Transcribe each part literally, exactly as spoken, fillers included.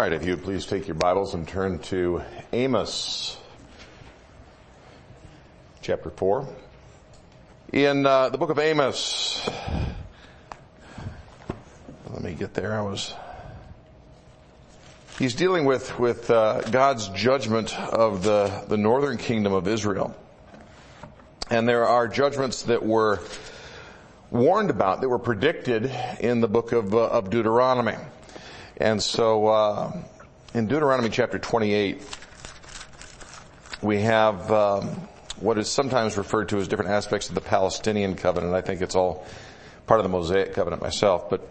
right, if you would please take your Bibles and turn to Amos, chapter four. In uh, the book of Amos, let me get there, I was... He's dealing with, with uh, God's judgment of the, the northern kingdom of Israel. And there are judgments that were warned about, that were predicted in the book of, uh, of Deuteronomy. And so, uh, in Deuteronomy chapter twenty-eight, we have, um, what is sometimes referred to as different aspects of the Palestinian covenant. I think it's all part of the Mosaic covenant myself, but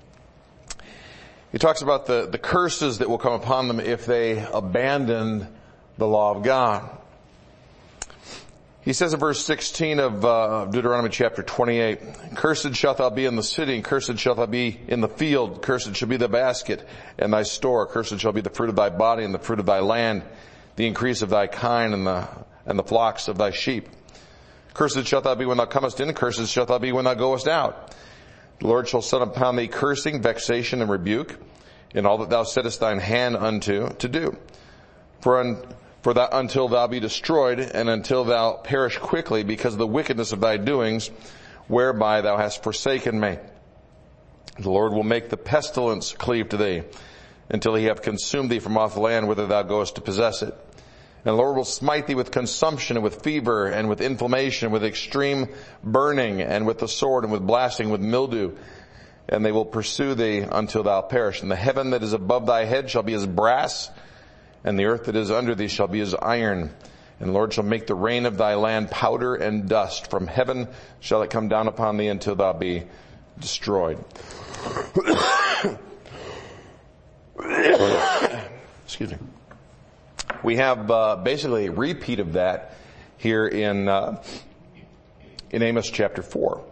he talks about the, the curses that will come upon them if they abandon the law of God. He says in verse sixteen of uh, Deuteronomy chapter twenty-eight, "Cursed shalt thou be in the city, and cursed shalt thou be in the field. Cursed shall be the basket and thy store. Cursed shall be the fruit of thy body and the fruit of thy land, the increase of thy kine and the and the flocks of thy sheep. Cursed shalt thou be when thou comest in, and cursed shalt thou be when thou goest out. The Lord shall send upon thee cursing, vexation, and rebuke, in all that thou settest thine hand unto to do. For un, for that until thou be destroyed, and until thou perish quickly, because of the wickedness of thy doings, whereby thou hast forsaken me. The Lord will make the pestilence cleave to thee, until he have consumed thee from off the land whither thou goest to possess it. And the Lord will smite thee with consumption, and with fever, and with inflammation, with extreme burning, and with the sword, and with blasting, with mildew. And they will pursue thee until thou perish. And the heaven that is above thy head shall be as brass, and the earth that is under thee shall be as iron. And the Lord shall make the rain of thy land powder and dust. From heaven shall it come down upon thee until thou be destroyed." Excuse me. We have uh, basically a repeat of that here in uh, in Amos chapter four.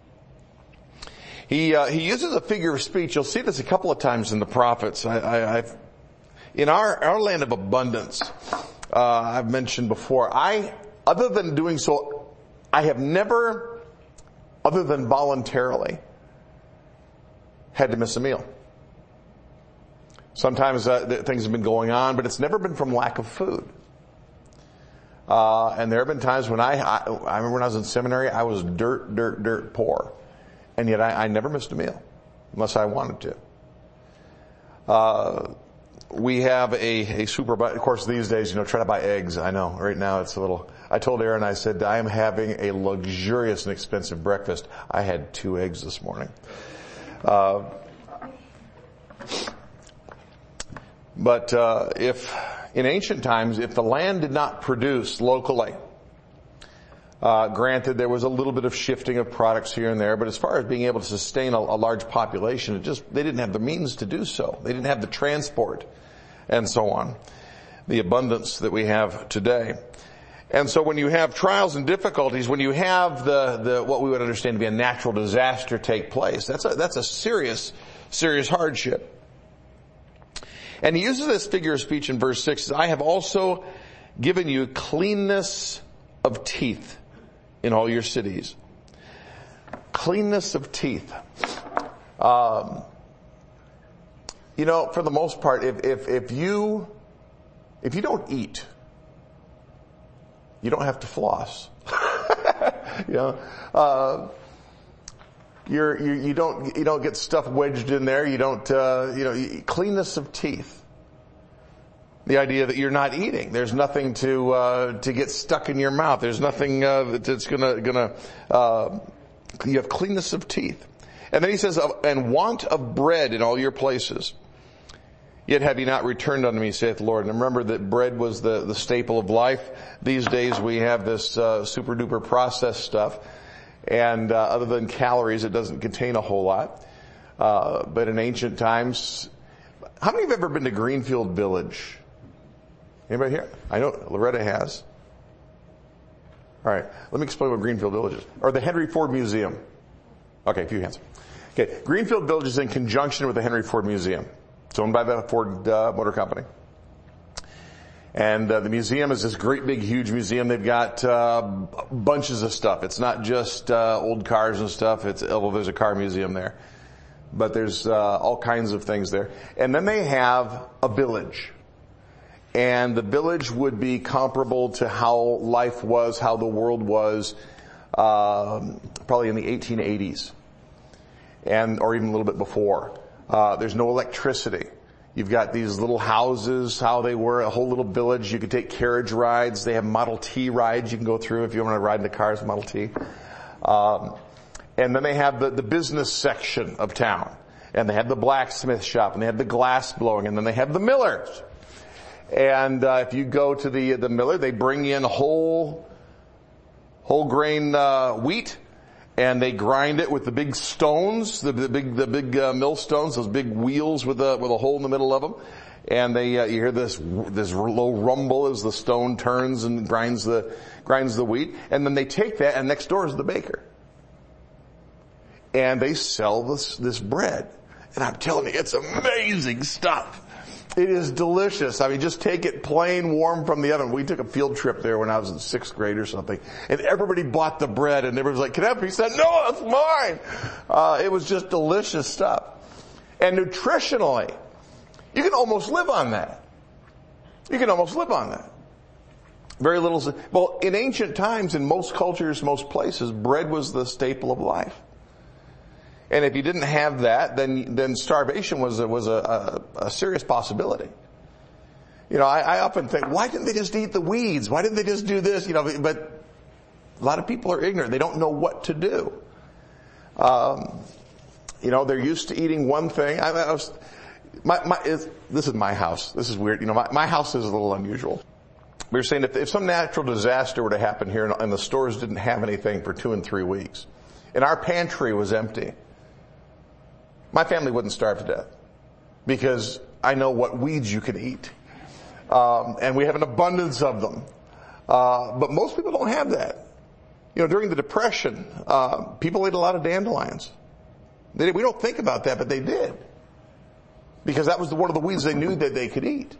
He uh, he uses a figure of speech. You'll see this a couple of times in the prophets. I, I, I've in our our land of abundance. Uh, I've mentioned before. I other than doing so, I have never, other than voluntarily, had to miss a meal. Sometimes uh, things have been going on, but it's never been from lack of food. Uh, and there have been times when I, I, I remember when I was in seminary, I was dirt, dirt, dirt poor. And yet I, I never missed a meal, unless I wanted to. Uh, we have a, a super, of course these days, you know, try to buy eggs. I know, right now it's a little, I told Aaron, I said, I am having a luxurious and expensive breakfast. I had two eggs this morning. Uh, But uh, if, in ancient times, if the land did not produce locally, uh, granted there was a little bit of shifting of products here and there, but as far as being able to sustain a, a large population, it just, they didn't have the means to do so. They didn't have the transport and so on, the abundance that we have today. And so when you have trials and difficulties, when you have the, the, what we would understand to be a natural disaster take place, that's a, that's a serious, serious hardship. And he uses this figure of speech in verse six. I have also given you cleanness of teeth in all your cities. Cleanness of teeth. Um, you know, for the most part, if, if, if you, if you don't eat, you don't have to floss. you know, uh, You're, you, you don't, you don't get stuff wedged in there. You don't, uh, you know, cleanness of teeth. The idea that you're not eating. There's nothing to, uh, to get stuck in your mouth. There's nothing, uh, that's gonna, gonna, uh, you have cleanness of teeth. And then he says, and want of bread in all your places. Yet have you not returned unto me, saith the Lord. And remember that bread was the, the staple of life. These days we have this, uh, super duper processed stuff. And uh, other than calories, it doesn't contain a whole lot. Uh, but in ancient times, how many have ever been to Greenfield Village? Anybody here? I know Loretta has. All right, let me explain what Greenfield Village is. Or the Henry Ford Museum. Okay, a few hands. Okay, Greenfield Village is in conjunction with the Henry Ford Museum. It's owned by the Ford uh, Motor Company. And uh, the museum is this great big huge museum. They've got uh, bunches of stuff. It's not just uh, old cars and stuff. It's, although there's a car museum there. but there's uh, all kinds of things there. And then they have a village. And the village would be comparable to how life was, how the world was, um, probably in the eighteen eighties, and or even a little bit before. Uh, there's no electricity. You've got these little houses, how they were, a whole little village. You could take carriage rides. They have Model T rides you can go through if you want to ride in the cars, Model T. Um, and then they have the, the business section of town. And they have the blacksmith shop, and they have the glass blowing, and then they have the millers. And uh, if you go to the the miller, they bring in whole whole grain uh, wheat, and they grind it with the big stones, the, the big the big uh, mill stones, those big wheels with a with a hole in the middle of them. And they uh, you hear this this low rumble as the stone turns and grinds the grinds the wheat. And then they take that, and next door is the baker, and they sell this this bread. And I'm telling you, it's amazing stuff. It is delicious. I mean, just take it plain warm from the oven. We took a field trip there when I was in sixth grade or something, and everybody bought the bread, and everybody was like, "Can I have a piece?" He said, "No, that's mine." Uh, it was just delicious stuff. And nutritionally, you can almost live on that. You can almost live on that. Very little. Well, in ancient times, in most cultures, most places, bread was the staple of life. And if you didn't have that, then then starvation was a, was a, a, a serious possibility. You know, I, I often think, why didn't they just eat the weeds? Why didn't they just do this? You know, but a lot of people are ignorant. They don't know what to do. Um, you know, they're used to eating one thing. I, I was, my, my, is, this is my house. This is weird. You know, my, my house is a little unusual. We were saying if, if some natural disaster were to happen here and, and the stores didn't have anything for two and three weeks, and our pantry was empty, my family wouldn't starve to death because I know what weeds you can eat. Um, and we have an abundance of them. Uh, but most people don't have that. You know, during the Depression, uh, people ate a lot of dandelions. They did. We don't think about that, but they did. Because that was the, one of the weeds they knew that they could eat.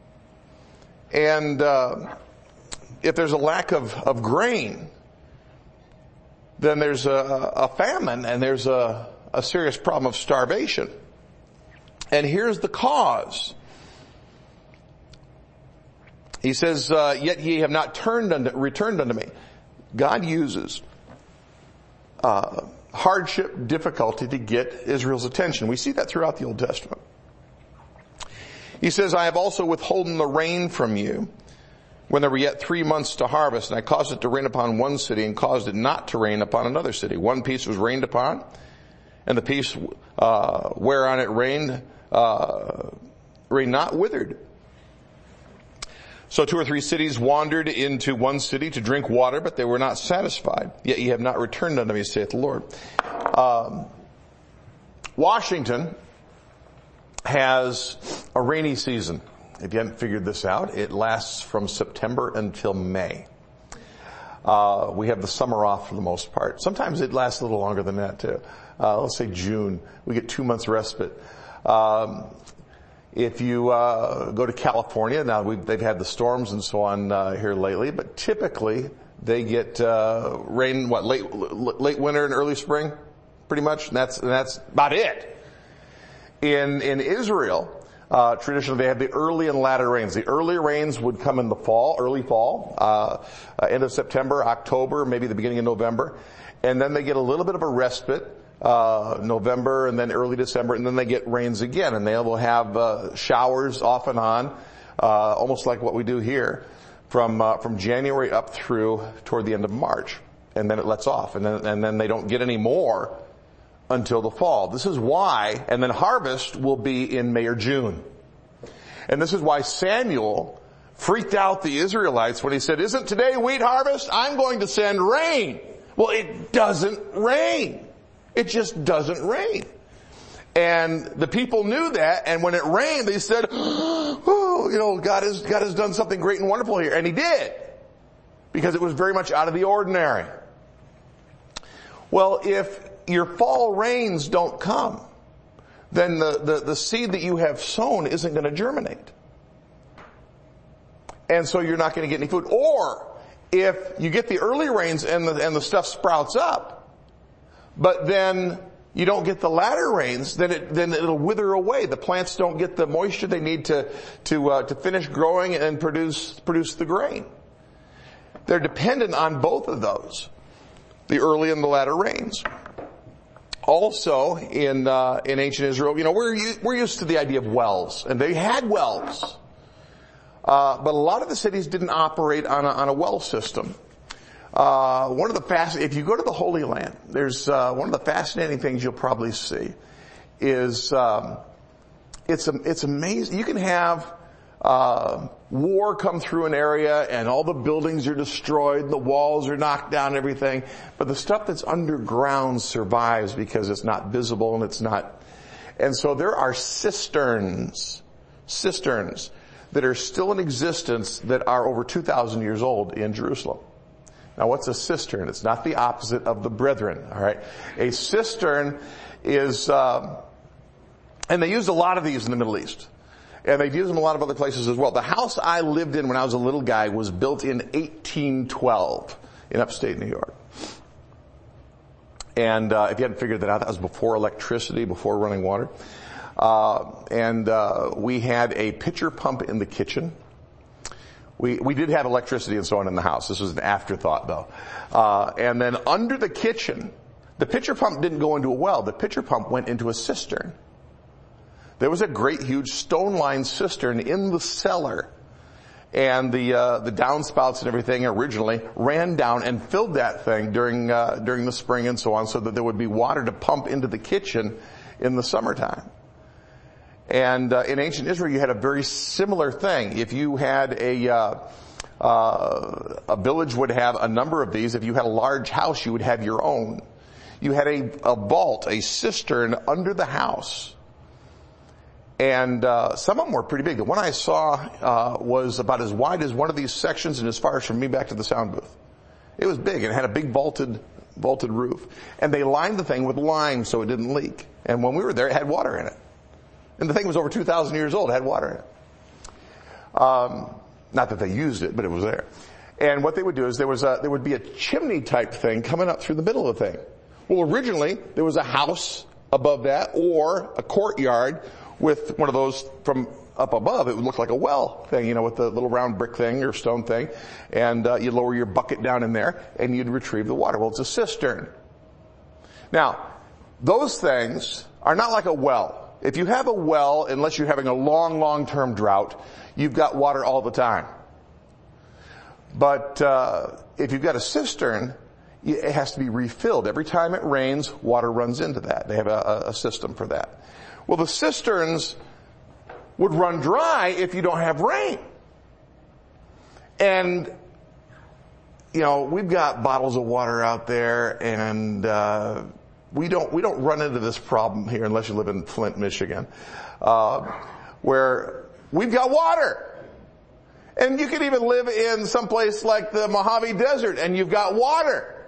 And, uh, if there's a lack of, of grain, then there's a, a famine and there's a, a serious problem of starvation. And here's the cause. He says, uh, yet ye have not turned unto, returned unto me. God uses uh, hardship, difficulty to get Israel's attention. We see that throughout the Old Testament. He says, I have also withholden the rain from you when there were yet three months to harvest, and I caused it to rain upon one city and caused it not to rain upon another city. One piece was rained upon, and the piece uh, whereon it rained, uh, rained not withered. So two or three cities wandered into one city to drink water, but they were not satisfied. Yet ye have not returned unto me, saith the Lord. Um, Washington has a rainy season. If you haven't figured this out, it lasts from September until May. Uh, we have the summer off for the most part. Sometimes it lasts a little longer than that too. Uh, let's say June. We get two months respite. Um, if you, uh, go to California, now we've, they've had the storms and so on, uh, here lately, but typically they get, uh, rain, what, late, late winter and early spring? Pretty much. And that's, and that's about it. In, in Israel, Uh, traditionally they have the early and latter rains. The early rains would come in the fall, early fall, uh, uh, end of September, October, maybe the beginning of November. And then they get a little bit of a respite, uh, November and then early December, and then they get rains again. And they will have, uh, showers off and on, uh, almost like what we do here from, uh, from January up through toward the end of March. And then it lets off. And then, and then they don't get any more until the fall. This is why, and then harvest will be in May or June. And this is why Samuel freaked out the Israelites when he said, isn't today wheat harvest? I'm going to send rain. Well, it doesn't rain. It just doesn't rain. And the people knew that, and when it rained, they said, oh, you know, God has, God has done something great and wonderful here. And he did. Because it was very much out of the ordinary. Well, if your fall rains don't come, then the, the, the seed that you have sown isn't going to germinate. And so you're not going to get any food. Or if you get the early rains and the, and the stuff sprouts up, but then you don't get the latter rains, then it, then it'll wither away. The plants don't get the moisture they need to, to, uh, to finish growing and produce, produce the grain. They're dependent on both of those, the early and the latter rains. Also, in, uh, in ancient Israel, you know, we're, we're used to the idea of wells, and they had wells. Uh, but a lot of the cities didn't operate on a, on a well system. Uh, one of the fast, if you go to the Holy Land, there's, uh, one of the fascinating things you'll probably see is, um, it's, it's amazing. You can have, uh, war come through an area and all the buildings are destroyed, the walls are knocked down and everything, but the stuff that's underground survives because it's not visible and it's not, and so there are cisterns, cisterns that are still in existence that are over two thousand years old in Jerusalem. Now what's a cistern? It's not the opposite of the brethren, alright? A cistern is, um, and they used a lot of these in the Middle East. And they use them in a lot of other places as well. The house I lived in when I was a little guy was built in eighteen twelve in upstate New York. And, uh, if you hadn't figured that out, that was before electricity, before running water. Uh, and, uh, we had a pitcher pump in the kitchen. We, we did have electricity and so on in the house. This was an afterthought though. Uh, and then under the kitchen, the pitcher pump didn't go into a well. The pitcher pump went into a cistern. There was a great huge stone-lined cistern in the cellar. And the, uh, the downspouts and everything originally ran down and filled that thing during, uh, during the spring and so on so that there would be water to pump into the kitchen in the summertime. And uh, in ancient Israel, you had a very similar thing. If you had a uh, uh, a village would have a number of these. If you had a large house, you would have your own. You had a, a vault, a cistern under the house, and uh, some of them were pretty big. The one I saw uh, was about as wide as one of these sections and as far as from me back to the sound booth. It was big and it had a big vaulted vaulted roof, and they lined the thing with lime so it didn't leak. And when we were there, it had water in it. And the thing was over two thousand years old, it had water in it. Um, not that they used it, but it was there. And what they would do is there was a, there would be a chimney type thing coming up through the middle of the thing. Well, originally, there was a house above that or a courtyard with one of those from up above. It would look like a well thing, you know, with the little round brick thing or stone thing. And uh, you'd lower your bucket down in there and you'd retrieve the water. Well, it's a cistern. Now, those things are not like a well. If you have a well, unless you're having a long, long-term drought, you've got water all the time. But uh, if you've got a cistern, it has to be refilled. Every time it rains, water runs into that. They have a, a system for that. Well, the cisterns would run dry if you don't have rain. And, you know, we've got bottles of water out there, and uh We don't, we don't run into this problem here unless you live in Flint, Michigan, uh, where we've got water. And you could even live in some place like the Mojave Desert and you've got water.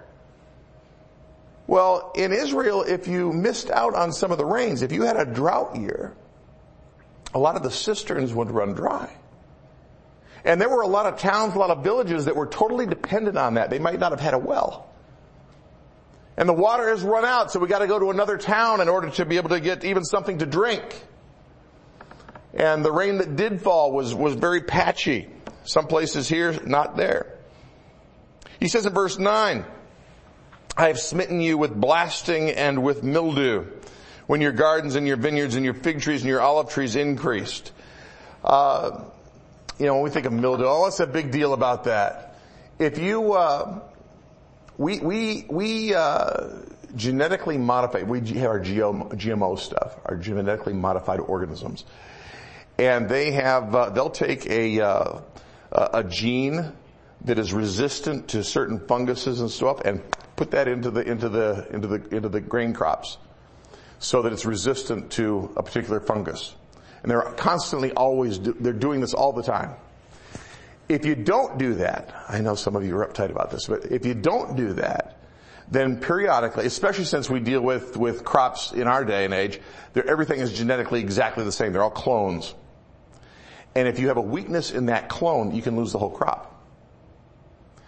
Well, in Israel, if you missed out on some of the rains, if you had a drought year, a lot of the cisterns would run dry. And there were a lot of towns, a lot of villages that were totally dependent on that. They might not have had a well. And the water has run out, so we got to go to another town in order to be able to get even something to drink. And the rain that did fall was, was very patchy. Some places here, not there. He says in verse nine, I have smitten you with blasting and with mildew when your gardens and your vineyards and your fig trees and your olive trees increased. Uh, you know, when we think of mildew, oh, what's a big deal about that? If you, uh, We, we, we, uh, genetically modify, we have our G M O stuff, our genetically modified organisms. And they have, uh, they'll take a, uh, a gene that is resistant to certain funguses and stuff and put that into the, into the, into the, into the grain crops so that it's resistant to a particular fungus. And they're constantly always, do, they're doing this all the time. If you don't do that, I know some of you are uptight about this, but if you don't do that, then periodically, especially since we deal with, with crops in our day and age, everything is genetically exactly the same. They're all clones. And if you have a weakness in that clone, you can lose the whole crop.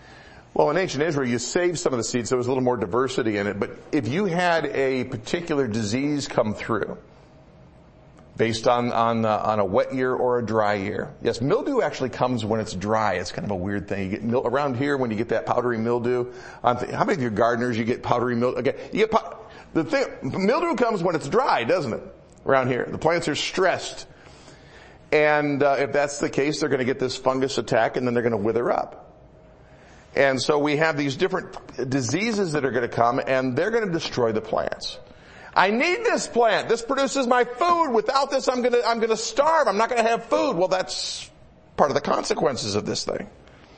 Well, in ancient Israel, you saved some of the seeds, so there was a little more diversity in it. But if you had a particular disease come through, based on on uh, on a wet year or a dry year, yes, mildew actually comes when it's dry. It's kind of a weird thing. You get mil- around here when you get that powdery mildew. Um, how many of your gardeners you get powdery mildew? Okay, you get pow- the thing. Mildew comes when it's dry, doesn't it? Around here, the plants are stressed, and uh, if that's the case, they're going to get this fungus attack, and then they're going to wither up. And so we have these different diseases that are going to come, and they're going to destroy the plants. I need this plant. This produces my food. Without this, I'm going to, I'm going to starve. I'm not going to have food. Well, that's part of the consequences of this thing.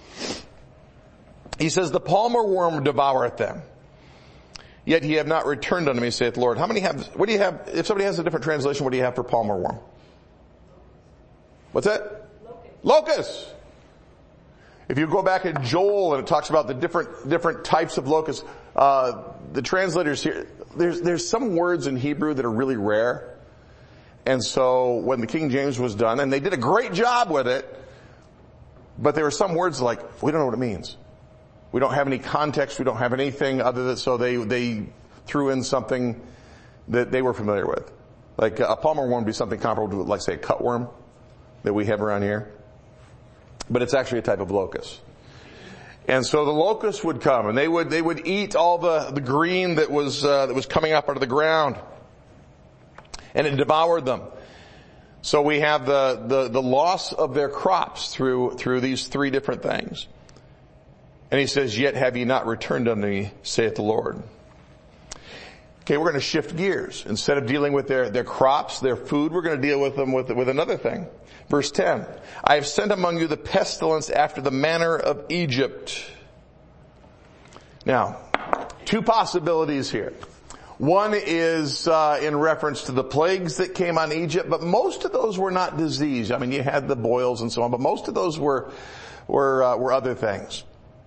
He says, the palmer worm devoureth them. Yet ye have not returned unto me, saith the Lord. How many have, what do you have, if somebody has a different translation, what do you have for palmer worm? What's that? Locust. Locust. If you go back in Joel and it talks about the different, different types of locusts, uh, the translators here, there's, there's some words in Hebrew that are really rare. And so when the King James was done, and they did a great job with it, but there were some words like, we don't know what it means. We don't have any context. We don't have anything other than, so they, they threw in something that they were familiar with. Like a palmer worm would be something comparable to, like, say, a cutworm that we have around here. But it's actually a type of locust. And so the locusts would come, and they would, they would eat all the, the green that was, uh, that was coming up out of the ground. And it devoured them. So we have the, the, the loss of their crops through, through these three different things. And he says, yet have ye not returned unto me, saith the Lord. Okay, we're going to shift gears. Instead of dealing with their, their crops, their food, we're going to deal with them with, with another thing. Verse ten, I have sent among you the pestilence after the manner of Egypt. Now, two possibilities here. One is uh, in reference to the plagues that came on Egypt, but most of those were not disease. I mean, you had the boils and so on, but most of those were were uh, were other things.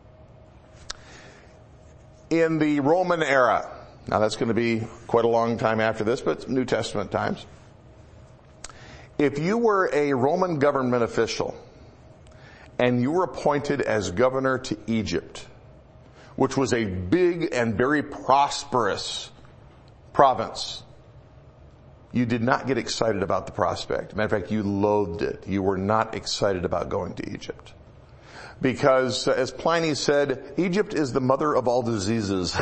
In the Roman era, now that's going to be quite a long time after this, but New Testament times. If you were a Roman government official and you were appointed as governor to Egypt, which was a big and very prosperous province, you did not get excited about the prospect. Matter of fact, you loathed it. You were not excited about going to Egypt. Because, as Pliny said, Egypt is the mother of all diseases.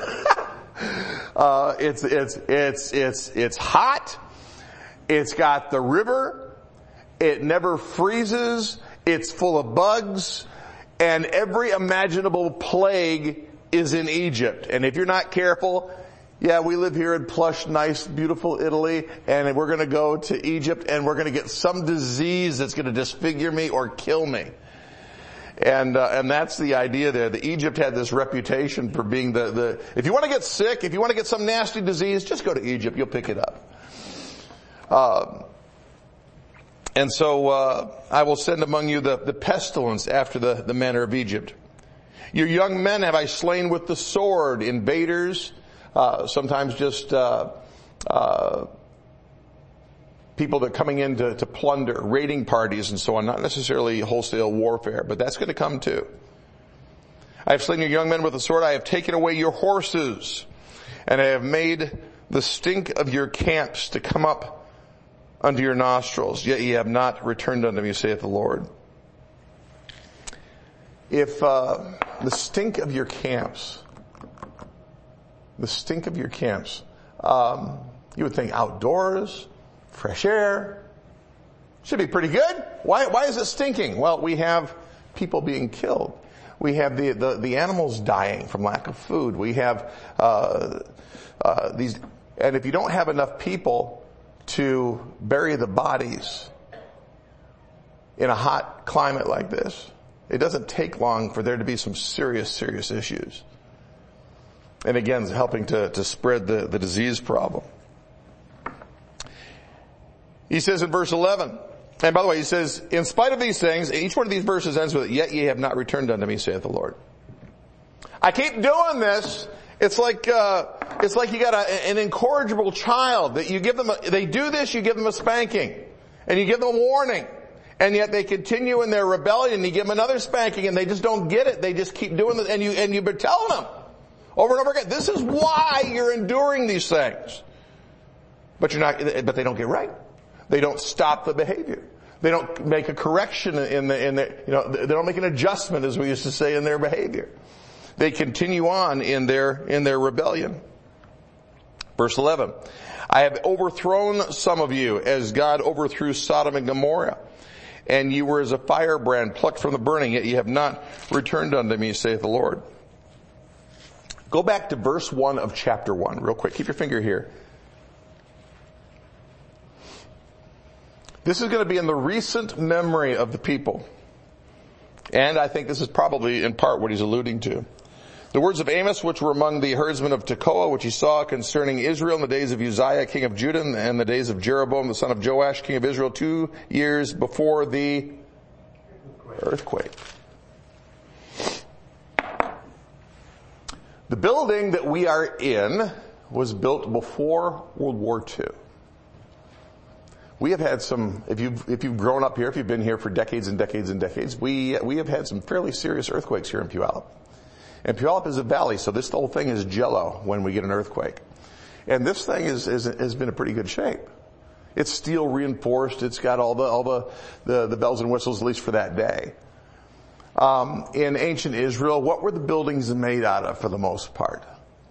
uh, it's, it's, it's, it's, it's hot. It's got the river. It never freezes. It's full of bugs. And every imaginable plague is in Egypt. And if you're not careful, yeah, we live here in plush, nice, beautiful Italy, and we're going to go to Egypt and we're going to get some disease that's going to disfigure me or kill me. And, uh, and that's the idea there. The Egypt had this reputation for being the, the, if you want to get sick, if you want to get some nasty disease, just go to Egypt. You'll pick it up. Um, and so, uh, I will send among you the, the pestilence after the, the manner of Egypt. Your young men have I slain with the sword, invaders, uh, sometimes just, uh, uh, people that are coming in to, to plunder, raiding parties and so on, not necessarily wholesale warfare, but that's going to come too. I have slain your young men with the sword. I have taken away your horses, and I have made the stink of your camps to come up unto your nostrils, yet ye have not returned unto me, saith the Lord. If uh, the stink of your camps, the stink of your camps, um, you would think outdoors, fresh air, should be pretty good. Why, why is it stinking? Well, we have people being killed. We have the, the, the animals dying from lack of food. We have, uh, uh, these, and if you don't have enough people to bury the bodies in a hot climate like this, it doesn't take long for there to be some serious, serious issues. And again, helping to, to spread the, the disease problem. He says in verse eleven, and by the way, he says, in spite of these things, each one of these verses ends with, yet ye have not returned unto me, saith the Lord. I keep doing this. It's like, uh, it's like you got a, an incorrigible child that you give them, a, they do this, you give them a spanking. And you give them a warning. And yet they continue in their rebellion. You give them another spanking and they just don't get it. They just keep doing it. And you, and you've been telling them over and over again, this is why you're enduring these things. But you're not, but they don't get right. They don't stop the behavior. They don't make a correction in the, in the, you know, they don't make an adjustment, as we used to say, in their behavior. They continue on in their, in their rebellion. Verse eleven. I have overthrown some of you as God overthrew Sodom and Gomorrah. And you were as a firebrand plucked from the burning, yet you have not returned unto me, saith the Lord. Go back to verse one of chapter one, real quick. Keep your finger here. This is going to be in the recent memory of the people. And I think this is probably in part what he's alluding to. The words of Amos, which were among the herdsmen of Tekoa, which he saw concerning Israel in the days of Uzziah, king of Judah, and the days of Jeroboam, the son of Joash, king of Israel, two years before the earthquake. The building that we are in was built before World War Two. We have had some, if you've, if you've grown up here, if you've been here for decades and decades and decades, we, we have had some fairly serious earthquakes here in Puyallup. And Puyallup is a valley, so this whole thing is jello when we get an earthquake. And this thing is, is, has been in pretty good shape. It's steel reinforced. It's got all the, all the, the, the bells and whistles, at least for that day. Um, in ancient Israel, what were the buildings made out of for the most part?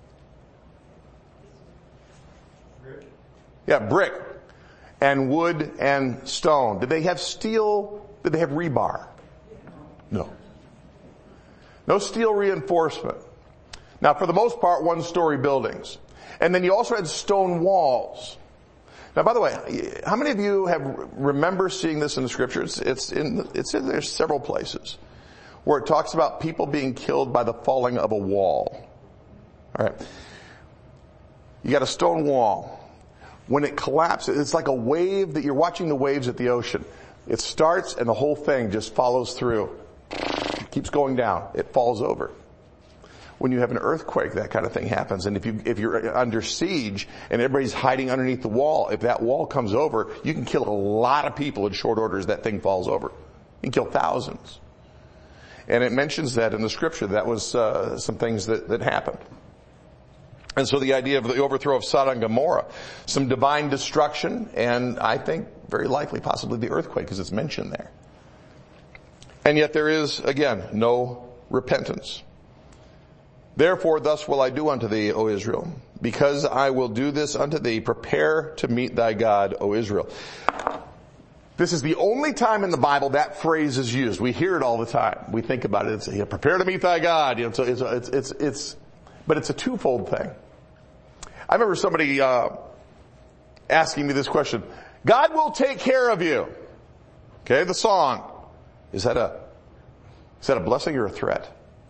Brick. Yeah, brick. And wood and stone. Did they have steel? Did they have rebar? No. No steel reinforcement. Now, for the most part, one-story buildings. And then you also had stone walls. Now, by the way, how many of you have remember seeing this in the scriptures? It's in, it's in there several places where it talks about people being killed by the falling of a wall. All right. You got a stone wall. When it collapses, it's like a wave that you're watching the waves at the ocean. It starts and the whole thing just follows through. Keeps going down. It falls over. When you have an earthquake, that kind of thing happens. And if you, if you're under siege and everybody's hiding underneath the wall, if that wall comes over, you can kill a lot of people in short order as that thing falls over. You can kill thousands. And it mentions that in the scripture. That was, uh, some things that, that happened. And so the idea of the overthrow of Sodom and Gomorrah, some divine destruction, and I think very likely possibly the earthquake, because it's mentioned there. And yet there is, again, no repentance. Therefore, thus will I do unto thee, O Israel, because I will do this unto thee, prepare to meet thy God, O Israel. This is the only time in the Bible that phrase is used. We hear it all the time. We think about it. It's, you know, prepare to meet thy God. You know, so it's, it's, it's, it's, but it's a twofold thing. I remember somebody, uh, asking me this question. God will take care of you. Okay, the song. Is that a, is that a blessing or a threat?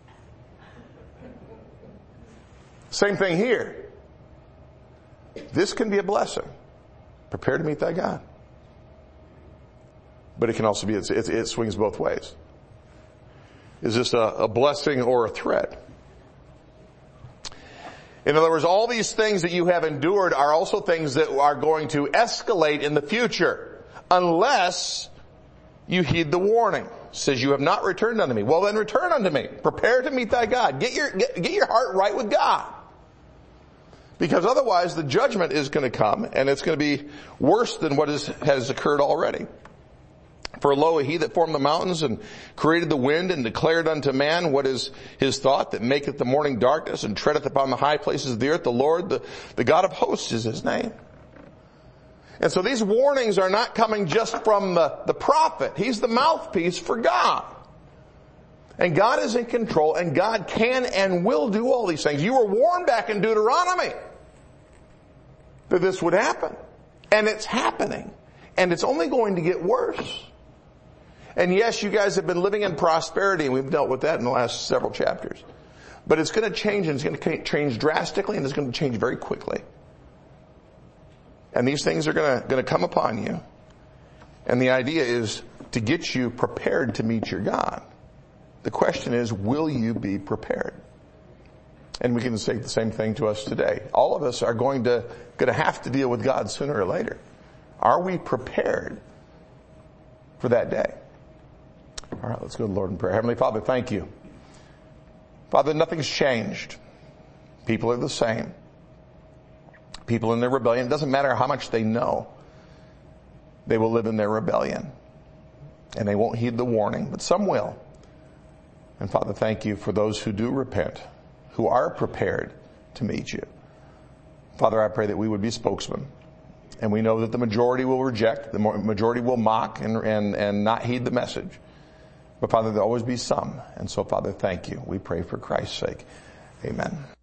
Same thing here. This can be a blessing. Prepare to meet thy God. But it can also be, it, it, it swings both ways. Is this a, a blessing or a threat? In other words, all these things that you have endured are also things that are going to escalate in the future unless you heed the warning. It says you have not returned unto me. Well, then return unto me. Prepare to meet thy God. Get your, get, get your heart right with God. Because otherwise the judgment is going to come and it's going to be worse than what is, has occurred already. For lo, he that formed the mountains and created the wind and declared unto man what is his thought, that maketh the morning darkness and treadeth upon the high places of the earth, the Lord, the, the God of hosts is his name. And so these warnings are not coming just from the, the prophet. He's the mouthpiece for God. And God is in control, and God can and will do all these things. You were warned back in Deuteronomy that this would happen. And it's happening. And it's only going to get worse. And yes, you guys have been living in prosperity, and we've dealt with that in the last several chapters. But it's going to change, and it's going to change drastically, and it's going to change very quickly. And these things are going to, going to come upon you. And the idea is to get you prepared to meet your God. The question is, will you be prepared? And we can say the same thing to us today. All of us are going to, going to have to deal with God sooner or later. Are we prepared for that day. All right, let's go to the Lord in prayer. Heavenly Father, thank you. Father, nothing's changed. People are the same. People in their rebellion, it doesn't matter how much they know, they will live in their rebellion. And they won't heed the warning, but some will. And Father, thank you for those who do repent, who are prepared to meet you. Father, I pray that we would be spokesmen. And we know that the majority will reject, the majority will mock and, and, and not heed the message. But Father, there'll always be some. And so Father, thank you. We pray for Christ's sake. Amen.